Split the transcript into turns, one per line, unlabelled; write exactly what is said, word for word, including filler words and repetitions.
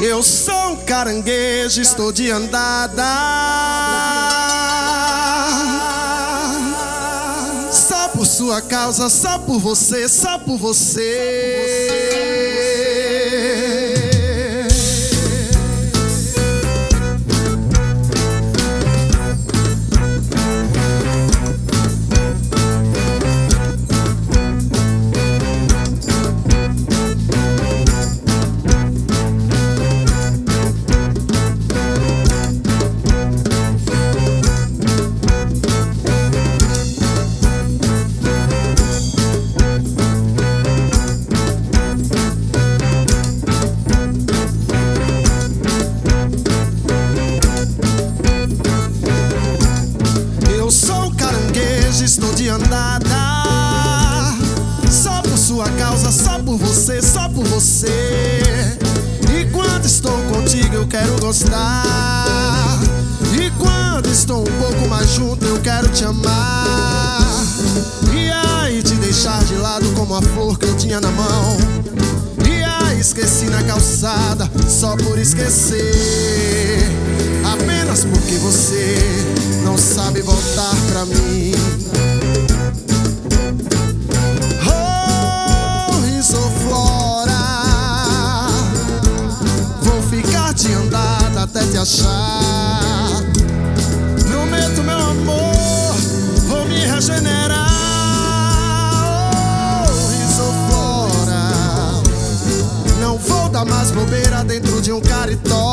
Eu sou um caranguejo, estou de andada, só por sua causa, só por você, só por você. Estou de andada, só por sua causa, só por você, só por você. E quando estou contigo eu quero gostar, e quando estou um pouco mais junto eu quero te amar. E aí te deixar de lado como a flor que eu tinha na mão. E aí esqueci na calçada, só por esquecer. Apenas porque você não sabe voltar pra mim. Oh, Risoflora, vou ficar de andada até te achar. Prometo, meu amor, vou me regenerar. Oh, Risoflora, não vou dar mais bobeira dentro de um caritó.